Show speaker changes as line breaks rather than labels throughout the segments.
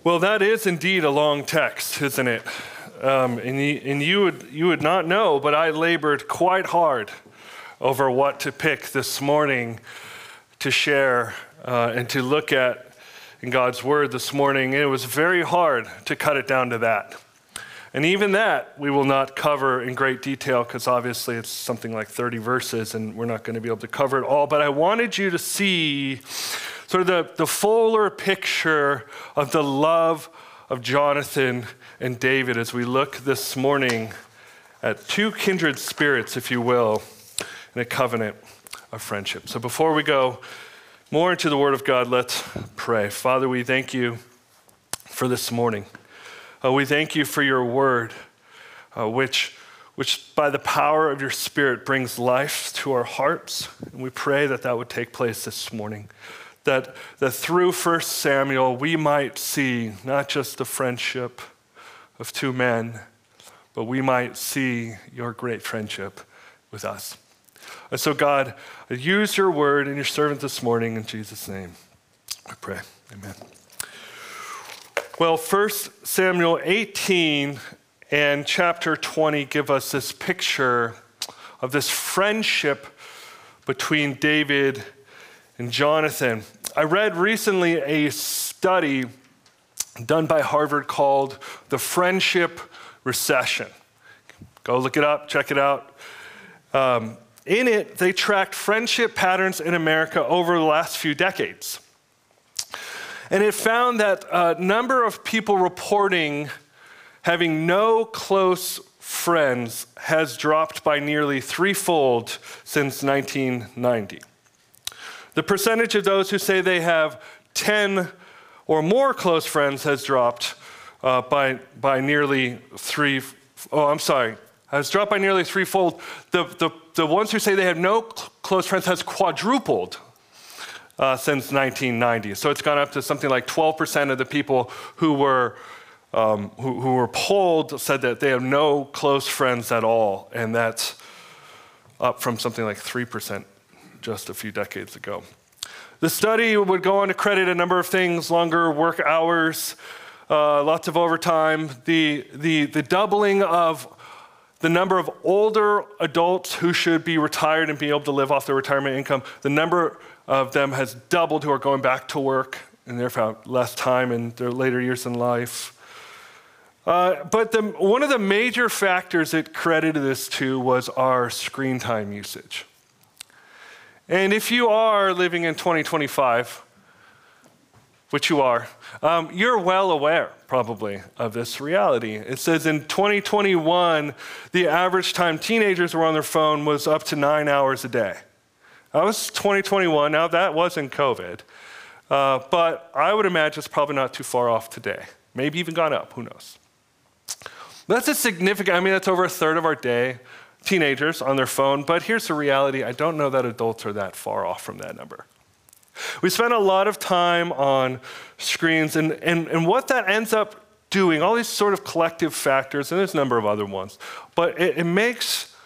Well, that is indeed a long text, isn't it? And you would not know, but I labored quite hard over what to pick this morning to share and to look at in God's Word this morning. And it was very hard to cut it down to that. And even that we will not cover in great detail because obviously it's something like 30 verses and we're not going to be able to cover it all. But I wanted you to see sort of the fuller picture of the love of Jonathan and David as we look this morning at two kindred spirits, if you will, in a covenant of friendship. So before we go more into the Word of God, let's pray. Father, we thank you for this morning. We thank you for your Word, which by the power of your Spirit brings life to our hearts. And we pray that that would take place this morning. That through 1 Samuel, we might see not just the friendship of two men, but we might see your great friendship with us. And so God, use your word in your servant this morning in Jesus' name. I pray, amen. Well, 1 Samuel 18 and chapter 20 give us this picture of this friendship between David and Jonathan. I read recently a study done by Harvard called The Friendship Recession. Go look it up, check it out. In it, they tracked friendship patterns in America over the last few decades. And it found that a number of people reporting having no close friends has dropped by nearly threefold since 1990. The percentage of those who say they have 10 or more close friends has dropped by nearly has dropped by nearly threefold. The ones who say they have no close friends has quadrupled since 1990. So it's gone up to something like 12% of the people who were polled said that they have no close friends at all, and that's up from something like 3% just a few decades ago. The study would go on to credit a number of things: longer work hours, lots of overtime, the doubling of the number of older adults who should be retired and be able to live off their retirement income. The number of them has doubled who are going back to work and therefore have less time in their later years in life. But one of the major factors it credited this to was our screen time usage. And if you are living in 2025, which you are, you're well aware probably of this reality. It says in 2021, the average time teenagers were on their phone was up to 9 hours a day. That was 2021. Now that wasn't COVID, but I would imagine it's probably not too far off today. Maybe even gone up, who knows? That's a significant, that's over a third of our day. Teenagers on their phone, but here's the reality. I don't know that adults are that far off from that number. We spend a lot of time on screens, and what that ends up doing, all these sort of collective factors, and there's a number of other ones, but it makes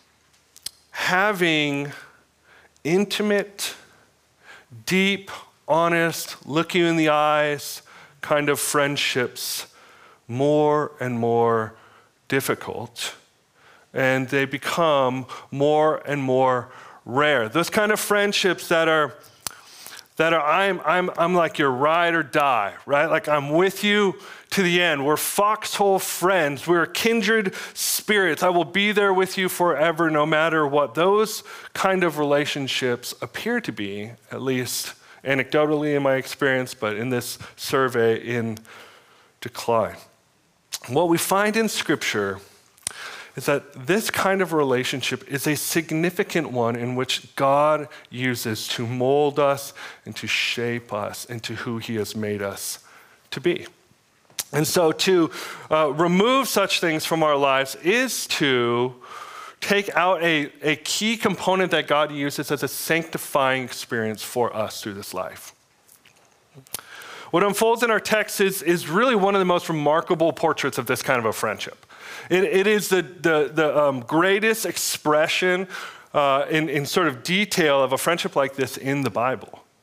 having intimate, deep, honest, look you in the eyes kind of friendships more and more difficult. And they become more and more rare. Those kind of friendships that are I'm like your ride or die, right? Like I'm with you to the end. We're foxhole friends. We're kindred spirits. I will be there with you forever, no matter what. Those kind of relationships appear to be, at least anecdotally in my experience, but in this survey, in decline. What we find in Scripture is that this kind of relationship is a significant one in which God uses to mold us and to shape us into who he has made us to be. And so to remove such things from our lives is to take out a key component that God uses as a sanctifying experience for us through this life. What unfolds in our text is really one of the most remarkable portraits of this kind of a friendship. It is the greatest expression in sort of detail of a friendship like this in the Bible.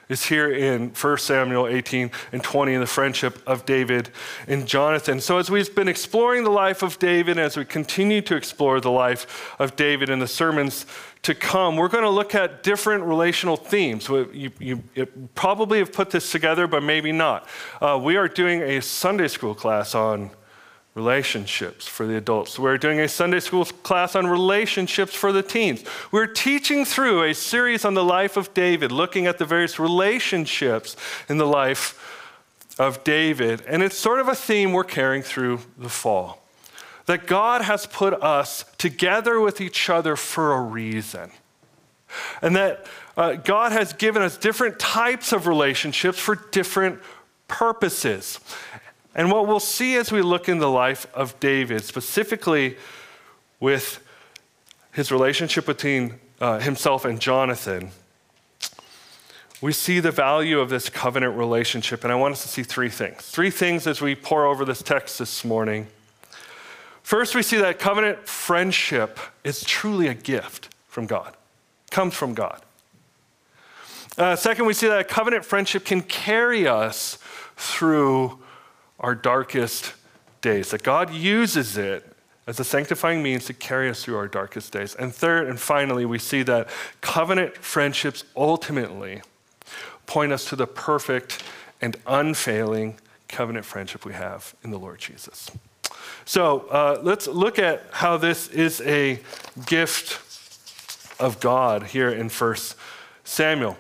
is here in 1 Samuel 18 and 20 in the friendship of David and Jonathan. So as we've been exploring the life of David, as we continue to explore the life of David in the sermons to come, we're going to look at different relational themes. You probably have put this together, but maybe not. We are doing a Sunday school class on relationships for the adults. We're doing a Sunday school class on relationships for the teens. We're teaching through a series on the life of David, looking at the various relationships in the life of David. And it's sort of a theme we're carrying through the fall. That God has put us together with each other for a reason. And that God has given us different types of relationships for different purposes. And what we'll see as we look in the life of David, specifically with his relationship between himself and Jonathan, we see the value of this covenant relationship. And I want us to see three things. Three things as we pour over this text this morning. First, we see that covenant friendship is truly a gift from God, comes from God. Second, we see that a covenant friendship can carry us through our darkest days, that God uses it as a sanctifying means to carry us through our darkest days. And third, and finally, we see that covenant friendships ultimately point us to the perfect and unfailing covenant friendship we have in the Lord Jesus. So let's look at how this is a gift of God here in 1 Samuel.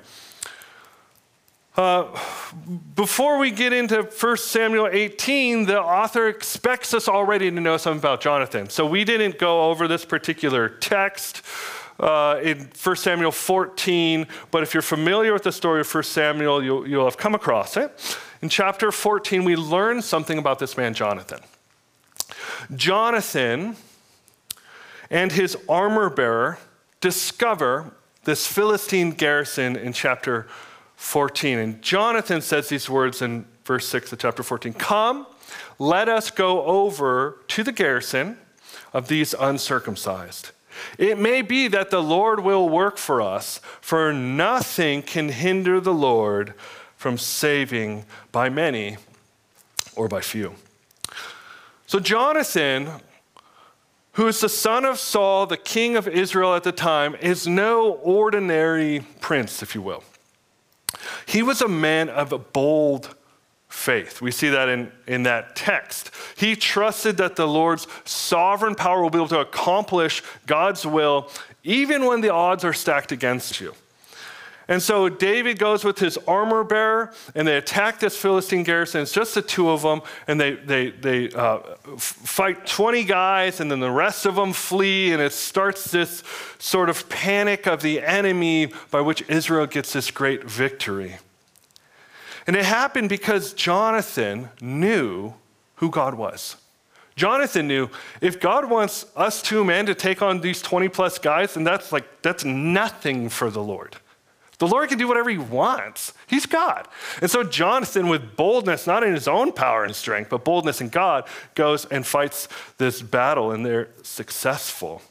Before we get into 1 Samuel 18, the author expects us already to know something about Jonathan. So we didn't go over this particular text in 1 Samuel 14, but if you're familiar with the story of 1 Samuel, you'll have come across it. In chapter 14, we learn something about this man, Jonathan. Jonathan and his armor bearer discover this Philistine garrison in chapter 14. And Jonathan says these words in verse 6 of chapter 14. Come, let us go over to the garrison of these uncircumcised. It may be that the Lord will work for us, for nothing can hinder the Lord from saving by many or by few. So Jonathan, who is the son of Saul, the king of Israel at the time, is no ordinary prince, if you will. He was a man of a bold faith. We see that in that text. He trusted that the Lord's sovereign power will be able to accomplish God's will, even when the odds are stacked against you. And so David goes with his armor bearer, and they attack this Philistine garrison. It's just the two of them, and they fight 20 guys, and then the rest of them flee, and it starts this sort of panic of the enemy by which Israel gets this great victory. And it happened because Jonathan knew who God was. Jonathan knew if God wants us two men to take on these 20 plus guys, then that's nothing for the Lord. The Lord can do whatever he wants. He's God. And so Jonathan, with boldness, not in his own power and strength, but boldness in God, goes and fights this battle, and they're successful.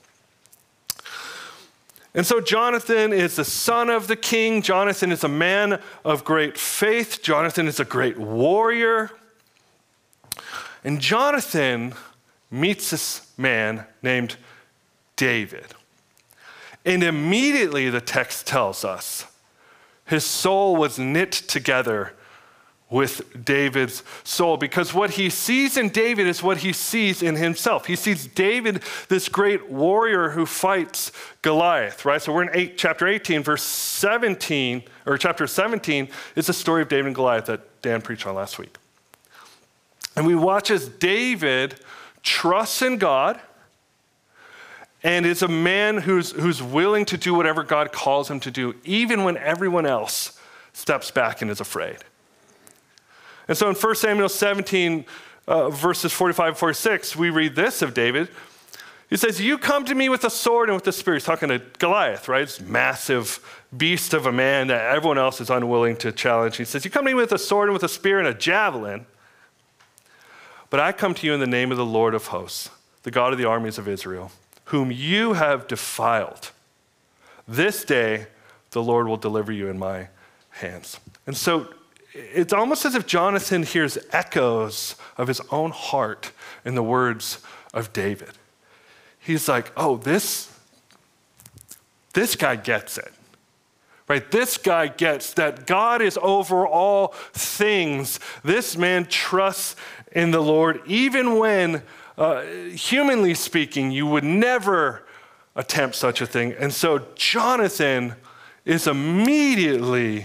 And so Jonathan is the son of the king. Jonathan is a man of great faith. Jonathan is a great warrior. And Jonathan meets this man named David. And immediately the text tells us his soul was knit together with David's soul, because what he sees in David is what he sees in himself. He sees David, this great warrior who fights Goliath, right? So we're in chapter 18, verse 17, or chapter 17 is the story of David and Goliath that Dan preached on last week. And we watch as David trusts in God and is a man who's willing to do whatever God calls him to do, even when everyone else steps back and is afraid. And so in 1 Samuel 17, verses 45 and 46, we read this of David. He says, you come to me with a sword and with a spear. He's talking to Goliath, right? This massive beast of a man that everyone else is unwilling to challenge. He says, you come to me with a sword and with a spear and a javelin, but I come to you in the name of the Lord of hosts, the God of the armies of Israel, whom you have defiled. This day the Lord will deliver you in my hands. And so it's almost as if Jonathan hears echoes of his own heart in the words of David. He's like, oh, this guy gets it, right? This guy gets that God is over all things. This man trusts in the Lord, even when, humanly speaking, you would never attempt such a thing. And so Jonathan is immediately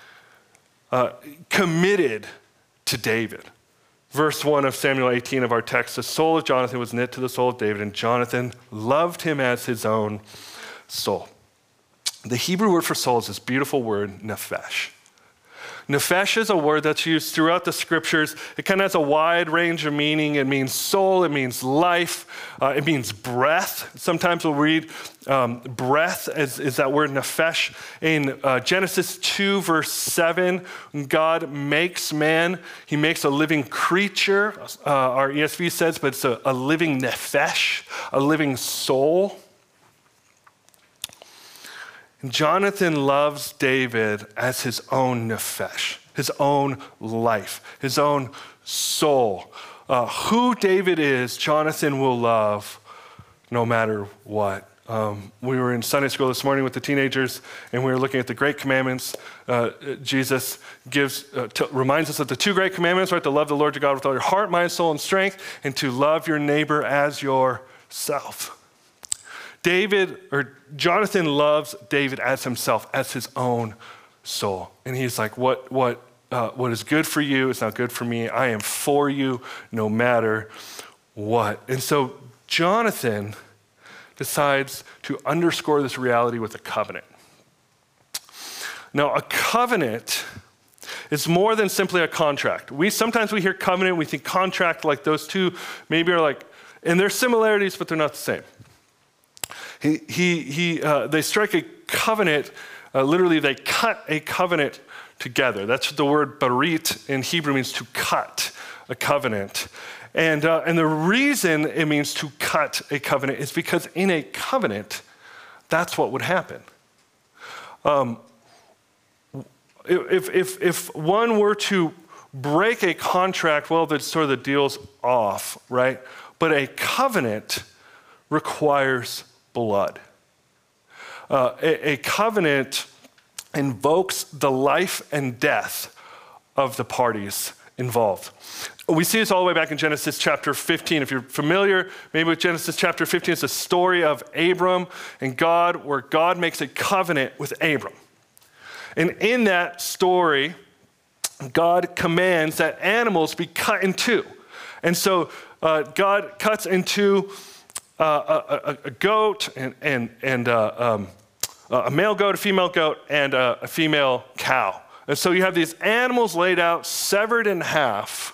committed to David. Verse 1 of Samuel 18 of our text, the soul of Jonathan was knit to the soul of David, and Jonathan loved him as his own soul. The Hebrew word for soul is this beautiful word, nephesh. Nephesh is a word that's used throughout the scriptures. It kind of has a wide range of meaning. It means soul, it means life, it means breath. Sometimes we'll read breath is that word nephesh. In Genesis 2, verse 7, when God makes man, he makes a living creature, our ESV says, but it's a living nephesh, a living soul. And Jonathan loves David as his own nephesh, his own life, his own soul. Who David is, Jonathan will love no matter what. We were in Sunday school this morning with the teenagers, and we were looking at the Great Commandments. Jesus reminds us of the two Great Commandments, right? To love the Lord your God with all your heart, mind, soul, and strength, and to love your neighbor as yourself. Jonathan loves David as himself, as his own soul. And he's like, what is good for you is not good for me. I am for you no matter what. And so Jonathan decides to underscore this reality with a covenant. Now, a covenant is more than simply a contract. Sometimes we hear covenant, we think contract, like those two maybe are like, and there's similarities, but they're not the same. They strike a covenant, literally they cut a covenant together. That's what the word barit in Hebrew means, to cut a covenant. And the reason it means to cut a covenant is because in a covenant, that's what would happen. If one were to break a contract, well, that's sort of the deal's off, right? But a covenant requires blood. A covenant invokes the life and death of the parties involved. We see this all the way back in Genesis chapter 15. If you're familiar maybe with Genesis chapter 15, it's a story of Abram and God, where God makes a covenant with Abram. And in that story, God commands that animals be cut in two. And so God cuts into a goat and a male goat, a female goat, and a female cow. And so you have these animals laid out, severed in half.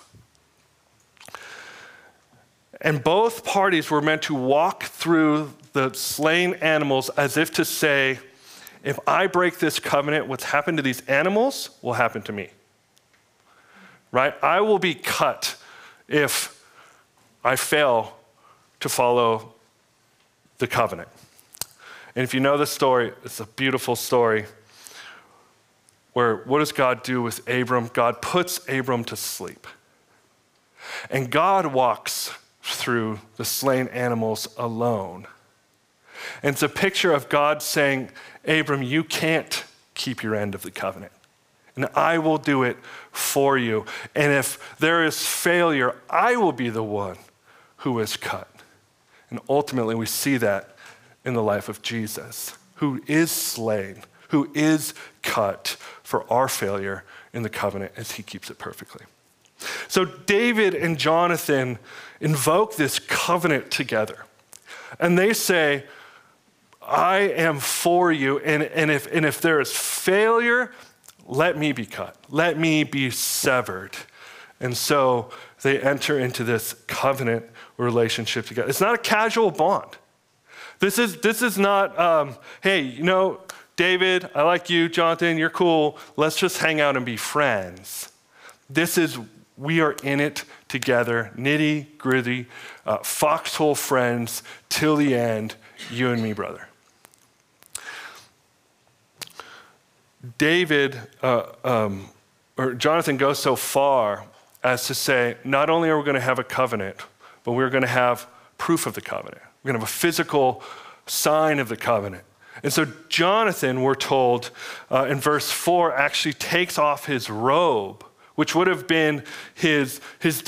And both parties were meant to walk through the slain animals as if to say, if I break this covenant, what's happened to these animals will happen to me. Right? I will be cut if I fail to follow the covenant. And if you know the story, it's a beautiful story where what does God do with Abram? God puts Abram to sleep. And God walks through the slain animals alone. And it's a picture of God saying, Abram, you can't keep your end of the covenant. And I will do it for you. And if there is failure, I will be the one who is cut. And ultimately, we see that in the life of Jesus, who is slain, who is cut for our failure in the covenant as he keeps it perfectly. So David and Jonathan invoke this covenant together. And they say, I am for you, and if there is failure, let me be cut. Let me be severed. And so they enter into this covenant relationship together. It's not a casual bond. This is not, hey, David, I like you, Jonathan, you're cool. Let's just hang out and be friends. We are in it together, nitty gritty, foxhole friends till the end, you and me, brother. Jonathan goes so far as to say, not only are we going to have a covenant, but we're going to have proof of the covenant. We're going to have a physical sign of the covenant. And so Jonathan, we're told in verse 4, actually takes off his robe, which would have been his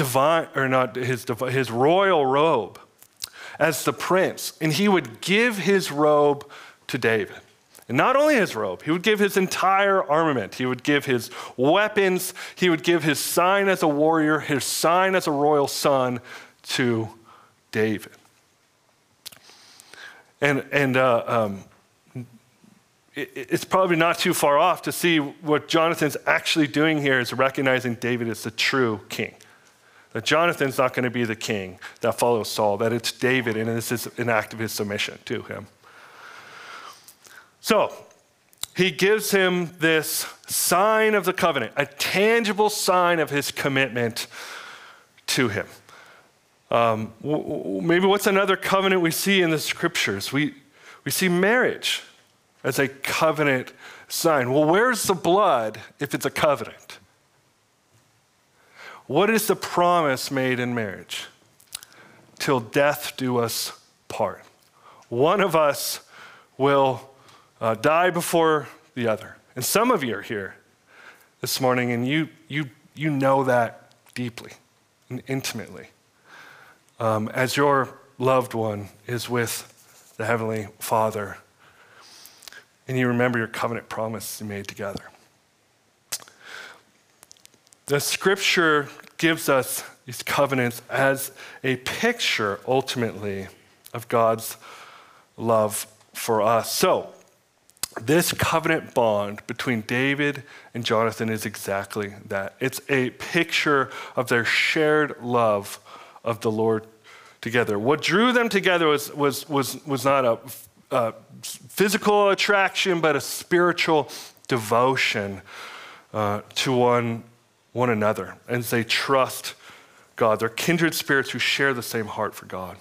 royal robe as the prince. And he would give his robe to David. And not only his robe, he would give his entire armament. He would give his weapons. He would give his sign as a warrior, his sign as a royal son to David. It's probably not too far off to see what Jonathan's actually doing here is recognizing David as the true king. That Jonathan's not going to be the king that follows Saul, that it's David, and this is an act of his submission to him. So he gives him this sign of the covenant, a tangible sign of his commitment to him. Maybe what's another covenant we see in the scriptures? We see marriage as a covenant sign. Well, where's the blood if it's a covenant? What is the promise made in marriage? Till death do us part. One of us will die before the other. And some of you are here this morning and you know that deeply and intimately as your loved one is with the Heavenly Father. And you remember your covenant promise you made together. The scripture gives us these covenants as a picture, ultimately, of God's love for us. So, this covenant bond between David and Jonathan is exactly that. It's a picture of their shared love of the Lord together. What drew them together was not a physical attraction, but a spiritual devotion to one another, and they trust God. They're kindred spirits who share the same heart for God.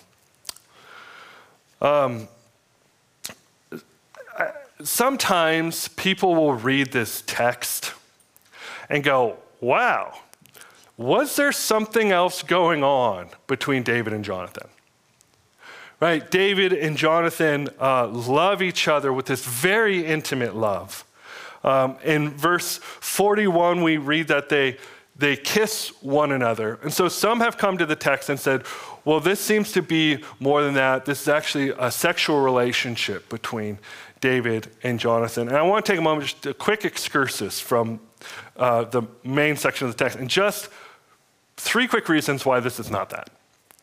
Sometimes people will read this text and go, wow, was there something else going on between David and Jonathan? Right, David and Jonathan love each other with this very intimate love. In verse 41, we read that they kiss one another. And so some have come to the text and said, well, this seems to be more than that. This is actually a sexual relationship between David and Jonathan. And I want to take a moment, just a quick excursus from the main section of the text, and just 3 quick reasons why this is not that.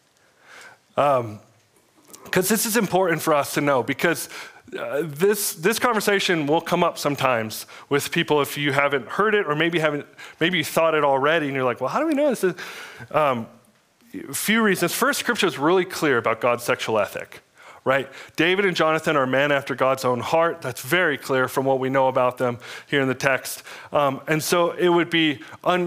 Because this is important for us to know, because this conversation will come up sometimes with people if you haven't heard it, or maybe you thought it already and you're like, well, how do we know this? A few reasons. First, scripture is really clear about God's sexual ethic, right? David and Jonathan are men after God's own heart. That's very clear from what we know about them here in the text. And so it would be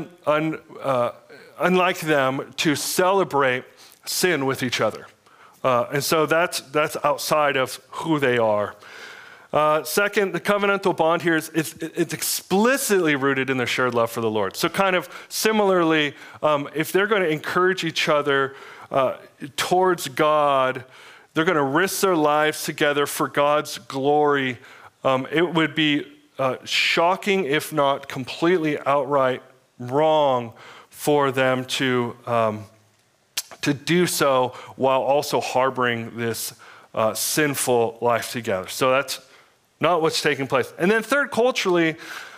unlike them to celebrate sin with each other. And so that's outside of who they are. Second, the covenantal bond here is it's explicitly rooted in their shared love for the Lord. So kind of similarly, if they're going to encourage each other towards God, they're going to risk their lives together for God's glory. It would be shocking, if not completely outright wrong, for them to do so while also harboring this sinful life together. So that's not what's taking place. And then third, culturally,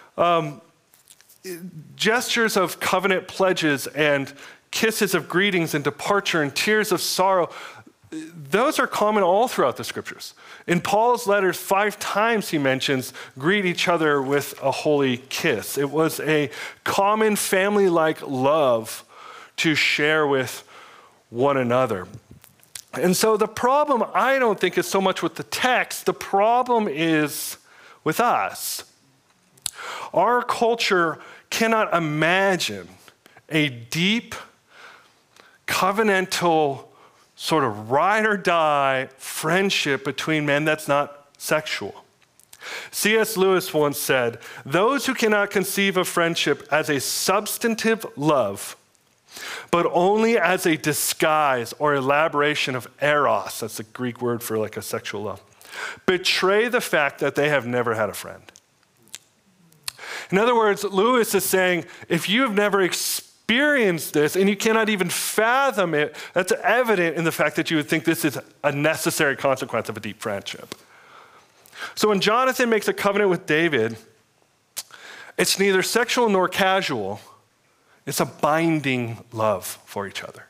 gestures of covenant pledges and kisses of greetings and departure and tears of sorrow, those are common all throughout the scriptures. In Paul's letters, 5 times he mentions greet each other with a holy kiss. It was a common family-like love to share with one another. And so the problem, I don't think, is so much with the text. The problem is with us. Our culture cannot imagine a deep, covenantal, sort of ride or die friendship between men that's not sexual. C.S. Lewis once said, "Those who cannot conceive of friendship as a substantive love, but only as a disguise or elaboration of eros," that's the Greek word for like a sexual love, "betray the fact that they have never had a friend." In other words, Lewis is saying, if you have never experienced this and you cannot even fathom it, that's evident in the fact that you would think this is a necessary consequence of a deep friendship. So when Jonathan makes a covenant with David, it's neither sexual nor casual. It's a binding love for each other.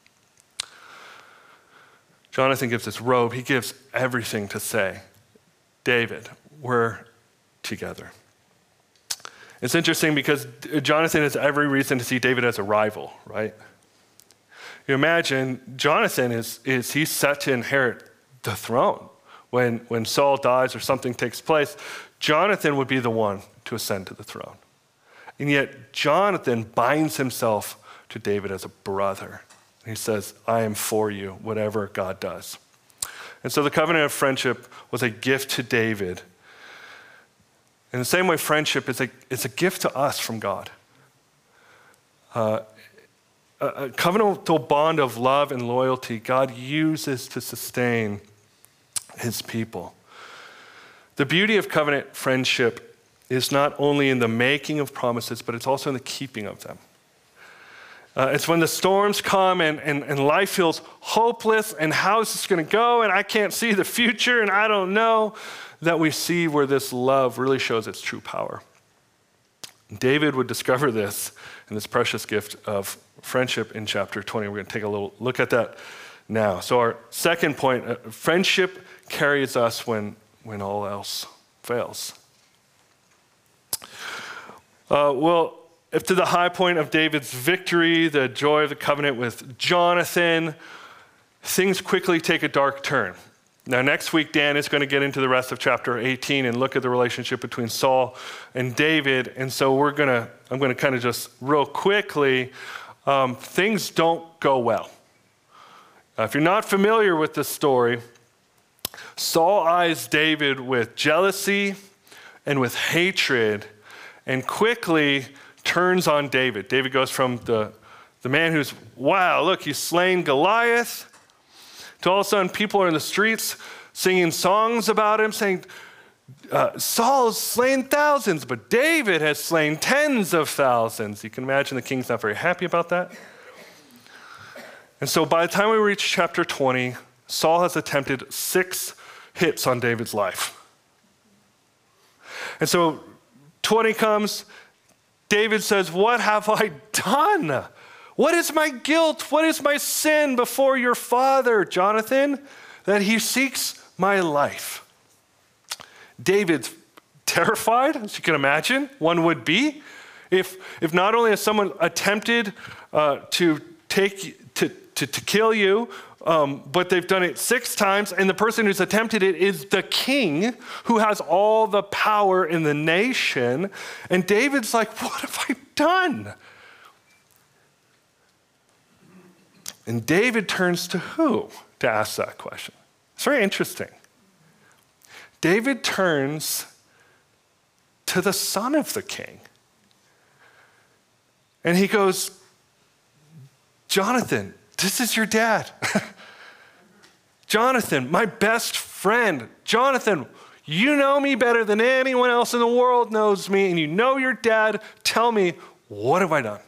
Jonathan gives this robe. He gives everything to say, David, we're together. It's interesting because Jonathan has every reason to see David as a rival, right? You imagine Jonathan he's set to inherit the throne. When Saul dies or something takes place, Jonathan would be the one to ascend to the throne. And yet Jonathan binds himself to David as a brother. He says, I am for you, whatever God does. And so the covenant of friendship was a gift to David. In the same way, friendship is a gift to us from God. A covenantal bond of love and loyalty God uses to sustain his people. The beauty of covenant friendship is not only in the making of promises, but it's also in the keeping of them. It's when the storms come and life feels hopeless and how is this going to go and I can't see the future and I don't know, that we see where this love really shows its true power. David would discover this in this precious gift of friendship in chapter 20. We're going to take a little look at that now. So our second point, friendship carries us when all else fails. If to the high point of David's victory, the joy of the covenant with Jonathan, things quickly take a dark turn. Now, next week, Dan is going to get into the rest of chapter 18 and look at the relationship between Saul and David. And so I'm going to kind of just real quickly, things don't go well. If you're not familiar with this story, Saul eyes David with jealousy and with hatred and quickly turns on David. David goes from the man who's, wow, look, he's slain Goliath, to all of a sudden people are in the streets singing songs about him, saying, Saul has slain thousands, but David has slain tens of thousands. You can imagine the king's not very happy about that. And so by the time we reach chapter 20, Saul has attempted 6 hits on David's life. And so 20 comes, David says, what have I done? What is my guilt? What is my sin before your father, Jonathan, that he seeks my life? David's terrified, as you can imagine, one would be. If not only has someone attempted to kill you, but they've done it 6 times, and the person who's attempted it is the king who has all the power in the nation. And David's like, what have I done? And David turns to who to ask that question? It's very interesting. David turns to the son of the king. And he goes, Jonathan, this is your dad. Jonathan, my best friend. Jonathan, you know me better than anyone else in the world knows me, and you know your dad. Tell me, what have I done?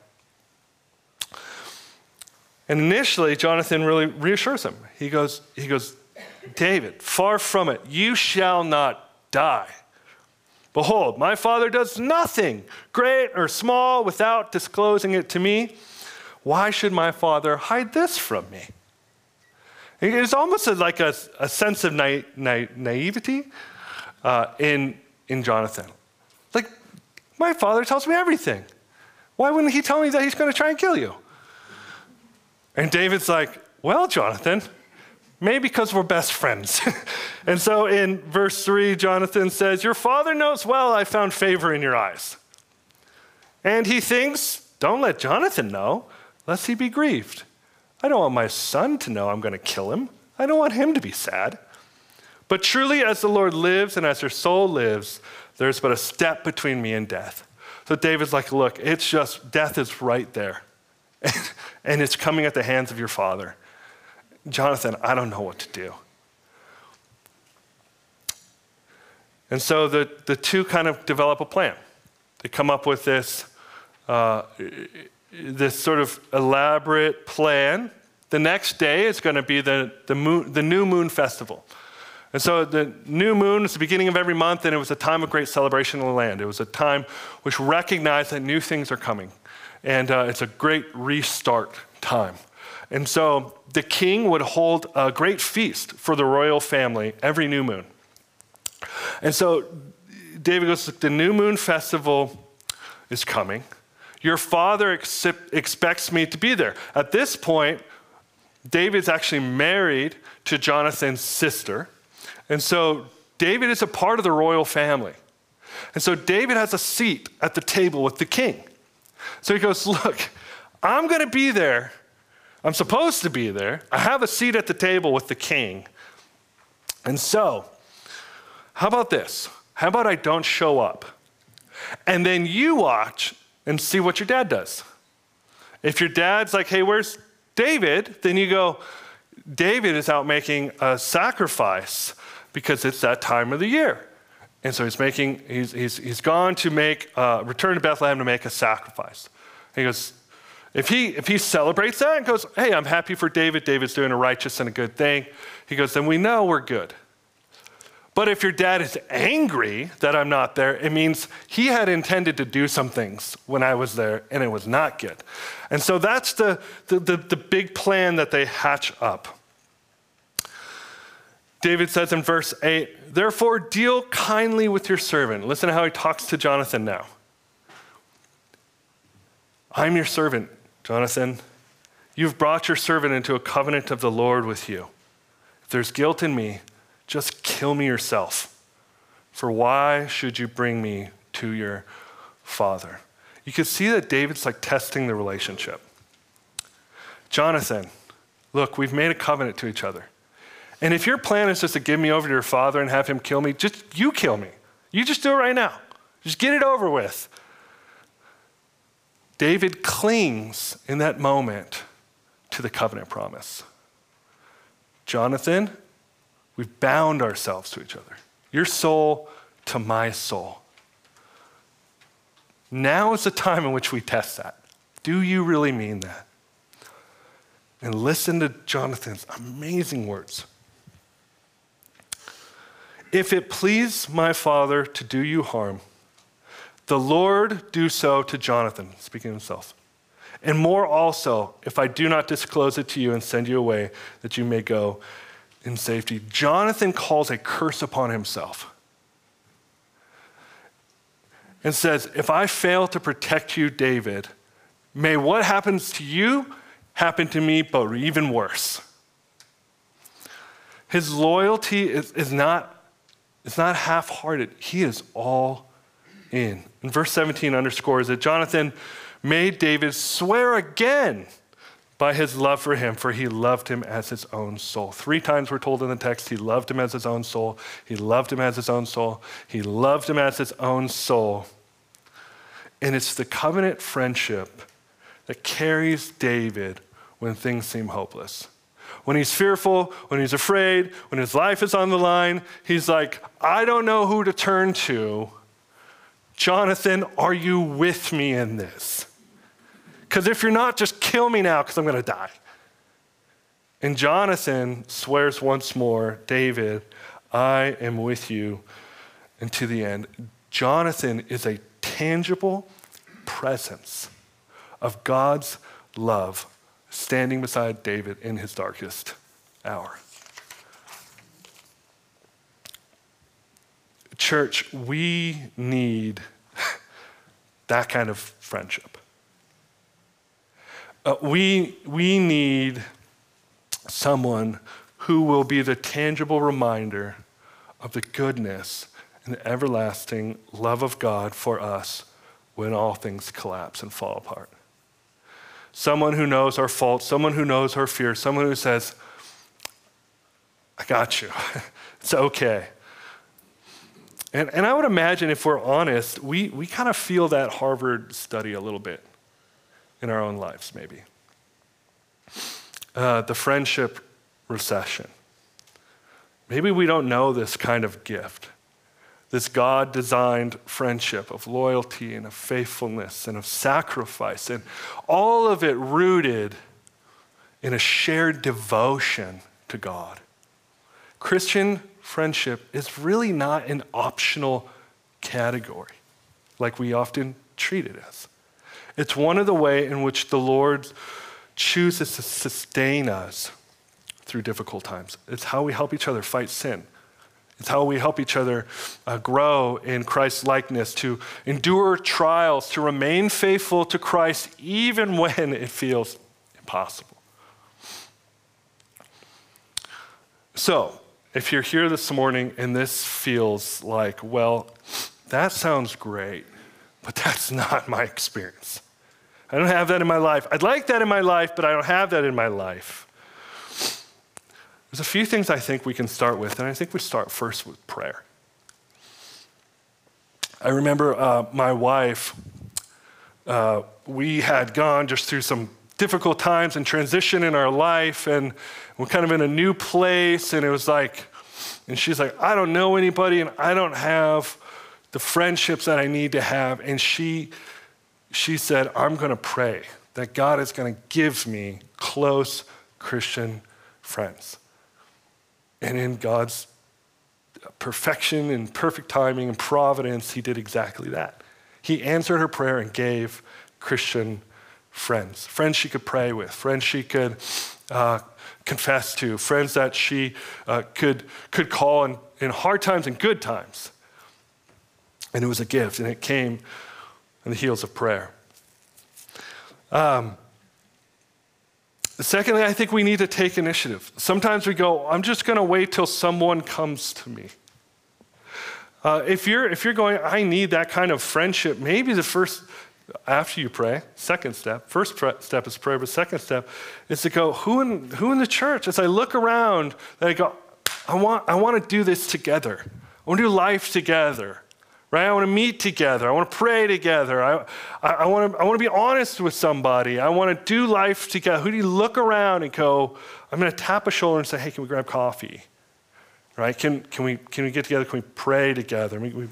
And initially, Jonathan really reassures him. He goes, David, far from it, you shall not die. Behold, my father does nothing, great or small, without disclosing it to me. Why should my father hide this from me? It's almost like a sense of naivety in Jonathan. Like, my father tells me everything. Why wouldn't he tell me that he's going to try and kill you? And David's like, well, Jonathan, maybe because we're best friends. And so in verse 3, Jonathan says, your father knows well I found favor in your eyes. And he thinks, don't let Jonathan know, lest he be grieved. I don't want my son to know I'm going to kill him. I don't want him to be sad. But truly as the Lord lives and as your soul lives, there's but a step between me and death. So David's like, look, it's just, death is right there. And it's coming at the hands of your father. Jonathan, I don't know what to do. And so the two kind of develop a plan. They come up with this sort of elaborate plan. The next day is going to be the new moon festival. And so the new moon is the beginning of every month, and it was a time of great celebration in the land. It was a time which recognized that new things are coming. And it's a great restart time. And so the king would hold a great feast for the royal family every new moon. And so David goes, the new moon festival is coming. Your father expects me to be there. At this point, David's actually married to Jonathan's sister. And so David is a part of the royal family. And so David has a seat at the table with the king. So he goes, look, I'm going to be there. I'm supposed to be there. I have a seat at the table with the king. And so, how about this? How about I don't show up? And then you watch and see what your dad does. If your dad's like, hey, where's David? Then you go, David is out making a sacrifice because it's that time of the year. And so he's gone to return to Bethlehem to make a sacrifice. He goes, if he celebrates that and goes, hey, I'm happy for David, David's doing a righteous and a good thing, he goes, then we know we're good. But if your dad is angry that I'm not there, it means he had intended to do some things when I was there and it was not good. And so that's the big plan that they hatch up. David says in verse 8, therefore deal kindly with your servant. Listen to how he talks to Jonathan now. I'm your servant, Jonathan. You've brought your servant into a covenant of the Lord with you. If there's guilt in me, just kill me yourself. For why should you bring me to your father? You can see that David's like testing the relationship. Jonathan, look, we've made a covenant to each other. And if your plan is just to give me over to your father and have him kill me, just you kill me. You just do it right now. Just get it over with. David clings in that moment to the covenant promise. Jonathan, we've bound ourselves to each other. Your soul to my soul. Now is the time in which we test that. Do you really mean that? And listen to Jonathan's amazing words. If it please my father to do you harm, the Lord do so to Jonathan, speaking of himself. And more also, if I do not disclose it to you and send you away, that you may go in safety. Jonathan calls a curse upon himself and says, if I fail to protect you, David, may what happens to you happen to me, but even worse. His loyalty is not half-hearted. He is all in. And verse 17 underscores that Jonathan made David swear again by his love for him, for he loved him as his own soul. 3 times we're told in the text, he loved him as his own soul. He loved him as his own soul. He loved him as his own soul. And it's the covenant friendship that carries David when things seem hopeless. When he's fearful, when he's afraid, when his life is on the line, he's like, I don't know who to turn to. Jonathan, are you with me in this? Because if you're not, just kill me now because I'm going to die. And Jonathan swears once more, David, I am with you unto the end. Jonathan is a tangible presence of God's love standing beside David in his darkest hour. Church, we need that kind of friendship. We need someone who will be the tangible reminder of the goodness and the everlasting love of God for us when all things collapse and fall apart. Someone who knows our faults, someone who knows our fears, someone who says, I got you. It's okay. And I would imagine if we're honest, we kind of feel that Harvard study a little bit in our own lives, maybe. The friendship recession. Maybe we don't know this kind of gift, this God-designed friendship of loyalty and of faithfulness and of sacrifice, and all of it rooted in a shared devotion to God. Christian friendship is really not an optional category like we often treat it as. It's one of the ways in which the Lord chooses to sustain us through difficult times. It's how we help each other fight sin. It's how we help each other grow in Christ's likeness, to endure trials, to remain faithful to Christ even when it feels impossible. So, if you're here this morning and this feels like, well, that sounds great, but that's not my experience. I don't have that in my life. I'd like that in my life, but I don't have that in my life. There's a few things I think we can start with, and I think we start first with prayer. I remember my wife, we had gone just through some difficult times and transition in our life, and we're kind of in a new place, and it was like, and she's like, I don't know anybody, and I don't have the friendships that I need to have. And she said, I'm going to pray that God is going to give me close Christian friends. And in God's perfection and perfect timing and providence, he did exactly that. He answered her prayer and gave Christian friends she could pray with, friends she could confess to, friends that she could call in hard times and good times. And it was a gift, and it came on the heels of prayer. Secondly, I think we need to take initiative. Sometimes we go, I'm just going to wait till someone comes to me. If you're going, I need that kind of friendship, maybe the first, after you pray, second step, first step is prayer, but second step is to go, who in the church? As I look around, that I go, I want to do this together. I want to do life together. Right? I want to meet together. I want to pray together. I want to be honest with somebody. I want to do life together. Who do you look around and go, I'm going to tap a shoulder and say, hey, can we grab coffee? Right? Can we get together? Can we pray together? We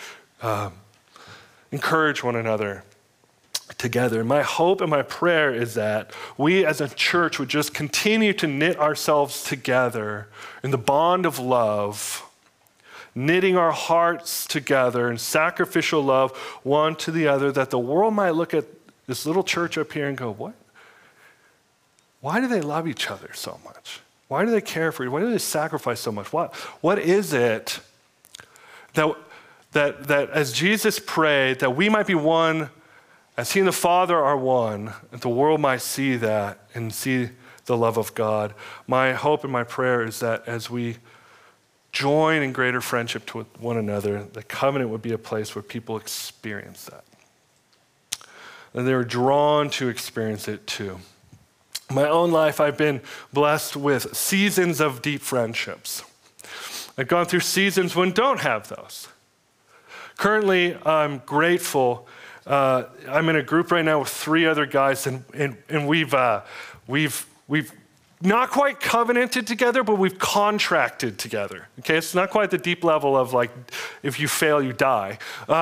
encourage one another together. And my hope and my prayer is that we as a church would just continue to knit ourselves together in the bond of love, knitting our hearts together in sacrificial love one to the other, that the world might look at this little church up here and go, what? Why do they love each other so much? Why do they care for you? Why do they sacrifice so much? What is it that as Jesus prayed, that we might be one, as he and the Father are one, that the world might see that and see the love of God? My hope and my prayer is that as we join in greater friendship with one another, the covenant would be a place where people experience that. And they're drawn to experience it too. In my own life, I've been blessed with seasons of deep friendships. I've gone through seasons when don't have those. Currently, I'm grateful. I'm in a group right now with 3 other guys, and we've not quite covenanted together, but we've contracted together. Okay, it's not quite the deep level of like, if you fail, you die.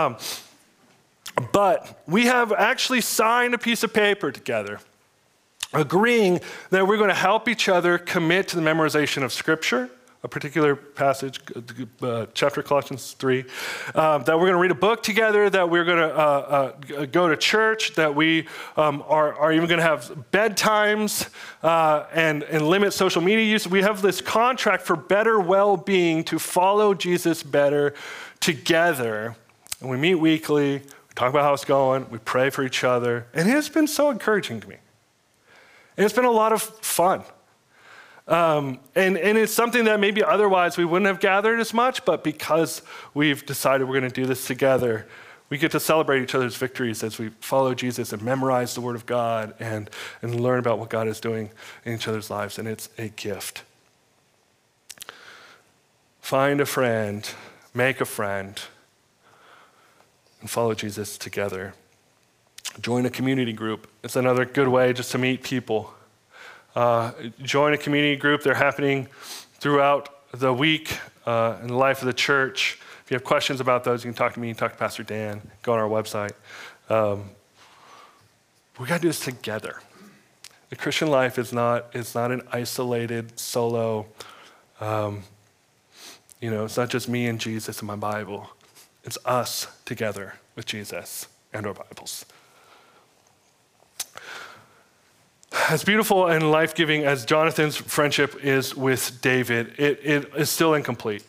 But we have actually signed a piece of paper together, agreeing that we're going to help each other commit to the memorization of Scripture, a particular passage, chapter Colossians 3, that we're going to read a book together, that we're going to go to church, that we are even going to have bedtimes and limit social media use. We have this contract for better well-being, to follow Jesus better together. And we meet weekly, we talk about how it's going, we pray for each other, and it's been so encouraging to me. And it's been a lot of fun. And it's something that maybe otherwise we wouldn't have gathered as much, but because we've decided we're going to do this together, we get to celebrate each other's victories as we follow Jesus and memorize the Word of God and learn about what God is doing in each other's lives, and it's a gift. find a friend, make a friend, and follow Jesus together. Join a community group. It's another good way just to meet people. Join a community group. They're happening throughout the week in the life of the church. If you have questions about those, you can talk to me, you can talk to Pastor Dan, go on our website. We got to do this together. The Christian life is not an isolated, solo, it's not just me and Jesus and my Bible. It's us together with Jesus and our Bibles. As beautiful and life-giving as Jonathan's friendship is with David, it is still incomplete.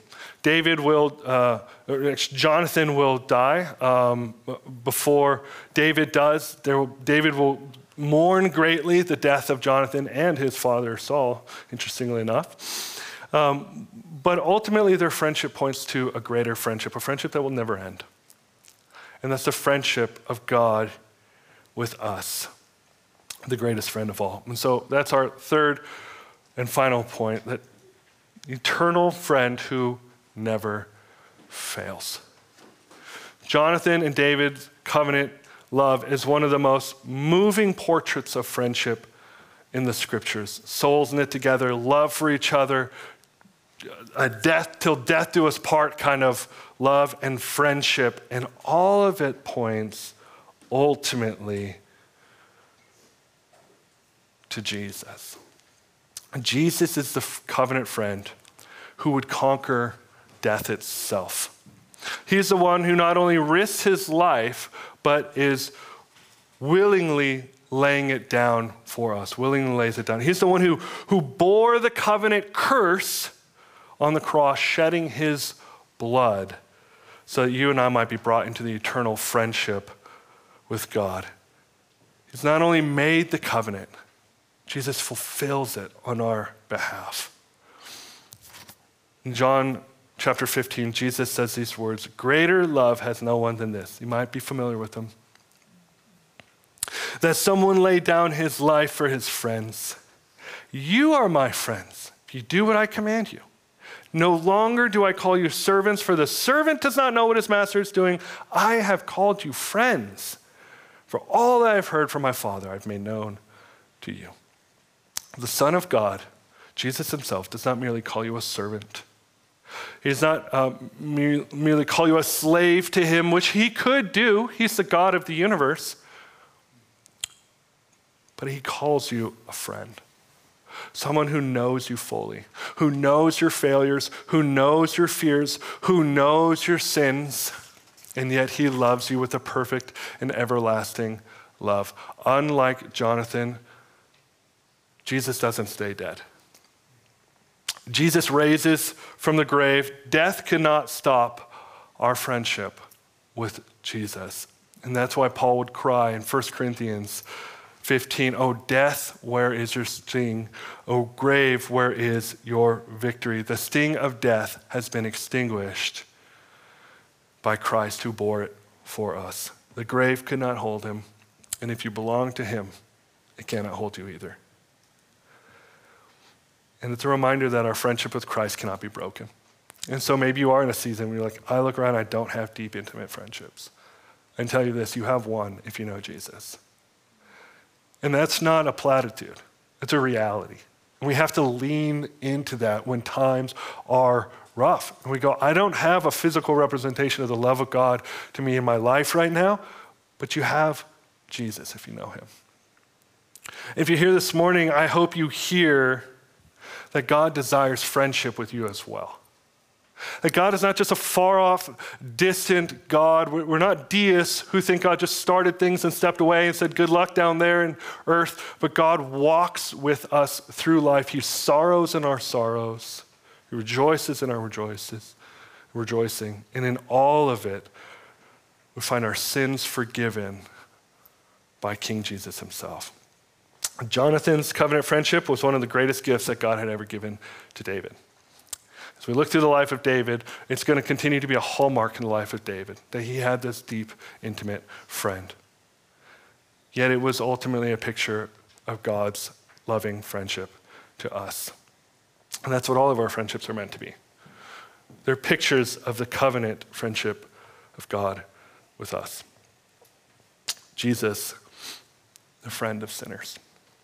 Jonathan will die before David does. David will mourn greatly the death of Jonathan and his father Saul, interestingly enough. But ultimately their friendship points to a greater friendship, a friendship that will never end. And that's the friendship of God with us, the greatest friend of all. And so that's our third and final point, that eternal friend who never fails. Jonathan and David's covenant love is one of the most moving portraits of friendship in the scriptures. Souls knit together, love for each other, a death till death do us part kind of love and friendship. And all of it points ultimately to Jesus. Jesus is the covenant friend who would conquer death itself. He's the one who not only risks his life, but is willingly laying it down for us, willingly lays it down. He's the one who bore the covenant curse on the cross, shedding his blood so that you and I might be brought into the eternal friendship with God. He's not only made the covenant, Jesus fulfills it on our behalf. In John chapter 15, Jesus says these words, "Greater love has no one than this." You might be familiar with them. "That someone laid down his life for his friends. You are my friends if you do what I command you. No longer do I call you servants, for the servant does not know what his master is doing. I have called you friends. For all that I've heard from my Father, I've made known to you." The Son of God, Jesus himself, does not merely call you a servant. He does not merely call you a slave to him, which he could do. He's the God of the universe. But he calls you a friend. Someone who knows you fully, who knows your failures, who knows your fears, who knows your sins, and yet he loves you with a perfect and everlasting love. Unlike Jonathan, Jesus doesn't stay dead. Jesus raises from the grave. Death cannot stop our friendship with Jesus. And that's why Paul would cry in 1 Corinthians 15, "O death, where is your sting? O grave, where is your victory?" The sting of death has been extinguished by Christ who bore it for us. The grave could not hold him, and if you belong to him, it cannot hold you either. And it's a reminder that our friendship with Christ cannot be broken. And so maybe you are in a season where you're like, I look around, I don't have deep, intimate friendships. I can tell you this, you have one if you know Jesus. And that's not a platitude, it's a reality. And we have to lean into that when times are rough. And we go, I don't have a physical representation of the love of God to me in my life right now, but you have Jesus if you know him. If you're here this morning, I hope you hear that God desires friendship with you as well. That God is not just a far off, distant God. We're not deists who think God just started things and stepped away and said, good luck down there in earth. But God walks with us through life. He sorrows in our sorrows. He rejoices in our rejoicing. And in all of it, we find our sins forgiven by King Jesus himself. Jonathan's covenant friendship was one of the greatest gifts that God had ever given to David. As we look through the life of David, it's going to continue to be a hallmark in the life of David, that he had this deep, intimate friend. Yet it was ultimately a picture of God's loving friendship to us. And that's what all of our friendships are meant to be. They're pictures of the covenant friendship of God with us. Jesus, the friend of sinners.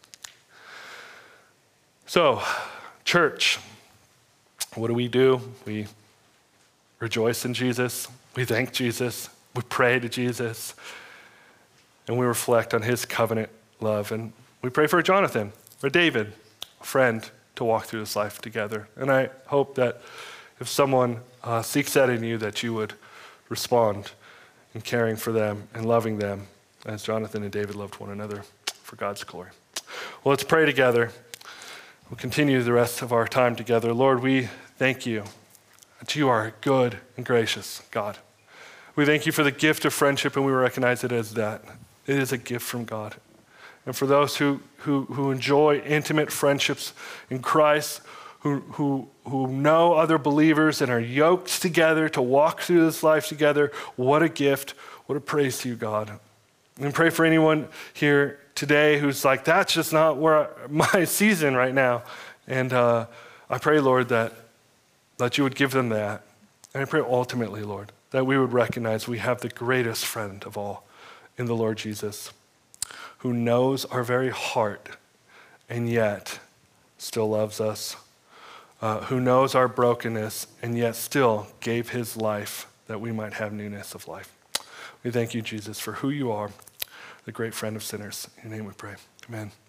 So, church, what do? We rejoice in Jesus. We thank Jesus. We pray to Jesus. And we reflect on his covenant love. And we pray for Jonathan, or David, a friend, to walk through this life together. And I hope that if someone seeks that in you, that you would respond in caring for them and loving them as Jonathan and David loved one another for God's glory. Well, let's pray together. We'll continue the rest of our time together. Lord, we thank you that you are good and gracious, God. We thank you for the gift of friendship, and we recognize it as that. It is a gift from God. And for those who enjoy intimate friendships in Christ, who know other believers and are yoked together to walk through this life together, what a gift, what a praise to you, God. And pray for anyone here today who's like, that's just not where my season right now. And I pray, Lord, that you would give them that. And I pray ultimately, Lord, that we would recognize we have the greatest friend of all in the Lord Jesus, who knows our very heart and yet still loves us, who knows our brokenness and yet still gave his life that we might have newness of life. We thank you, Jesus, for who you are, the great friend of sinners. In your name we pray. Amen.